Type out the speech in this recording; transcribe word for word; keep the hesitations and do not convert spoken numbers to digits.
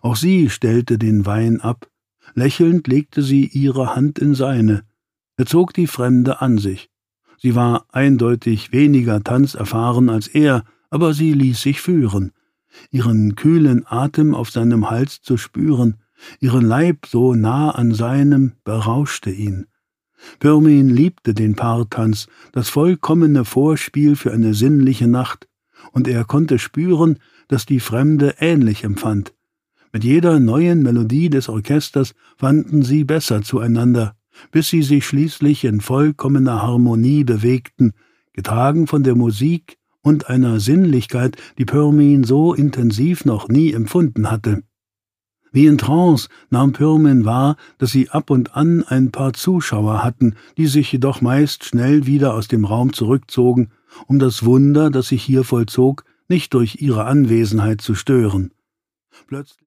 Auch sie stellte den Wein ab. Lächelnd legte sie ihre Hand in seine. Er zog die Fremde an sich. Sie war eindeutig weniger tanzerfahren als er, aber sie ließ sich führen. Ihren kühlen Atem auf seinem Hals zu spüren, ihren Leib so nah an seinem, berauschte ihn. Pirmin liebte den Paartanz, das vollkommene Vorspiel für eine sinnliche Nacht, und er konnte spüren, dass die Fremde ähnlich empfand. Mit jeder neuen Melodie des Orchesters fanden sie besser zueinander, bis sie sich schließlich in vollkommener Harmonie bewegten, getragen von der Musik und einer Sinnlichkeit, die Pirmin so intensiv noch nie empfunden hatte. Wie in Trance nahm Pirmin wahr, dass sie ab und an ein paar Zuschauer hatten, die sich jedoch meist schnell wieder aus dem Raum zurückzogen, um das Wunder, das sich hier vollzog, nicht durch ihre Anwesenheit zu stören. Plötzlich